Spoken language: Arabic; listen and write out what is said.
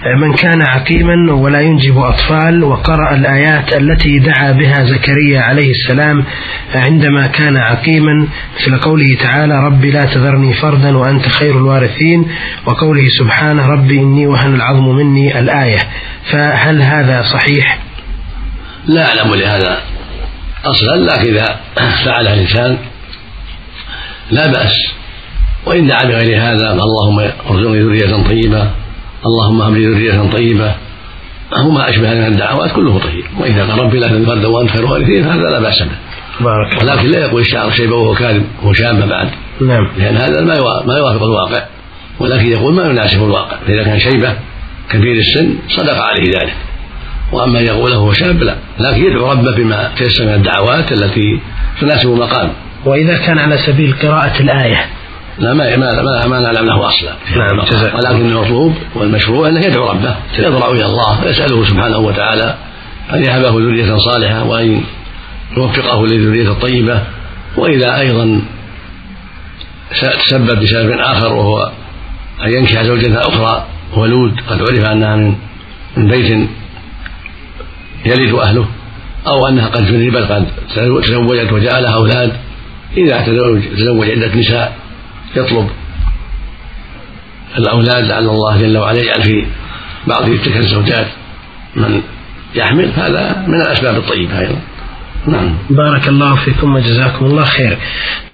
من كان عقيما ولا ينجب أطفال وقرأ الآيات التي دعا بها زكريا عليه السلام عندما كان عقيما في قوله تعالى رب لا تذرني فردا وأنت خير الوارثين، وقوله سبحانه رب إني وهن العظم مني الآية، فهل هذا صحيح؟ لا أعلم لهذا أصلا، لكن إذا فعله الإنسان لا بأس، وإن دعا بغير هذا اللهم ارزقني ذرية طيبة، اللهم هب لي ذرية طيبة، هما أشبه من الدعوات كله طيب. وإذا قال ربي لا تذر فردا وأنت خير الوارثين هذا لا بأس به، ولكن لا يقول الشاعر شيبة وهو كاذب وهو شاب بعد، لأن هذا ما يوافق الواقع، ولكن يقول ما يناسب الواقع. فإذا كان شيبة كبير السن صدق عليه ذلك، وأما يقوله هو شاب لا، لكن يدعو ربه بما تيسر من الدعوات التي تناسب المقام. وإذا كان على سبيل قراءة الآية لا ما نعلم له أصلا، ولكن المطلوب والمشروع أنه يدعو ربه، يضرع إلى الله ويسأله سبحانه وتعالى أن يهبه ذرية صالحة وأن يوفقه للذرية الطيبة. وإذا أيضا تسبب بسبب آخر وهو أن ينكح زوجة أخرى ولود قد عرف أنها من بيت يلد أهله، أو أنها قد جربت قد تزوجت وجاء لها أولاد، إذا تزوج عدة نساء يطلب الأولاد لعل الله جل وعلا يجعل في بعض تلك الزوجات من يحمل، هذا من الأسباب الطيبة أيضا. نعم. بارك الله فيكم وجزاكم الله خير.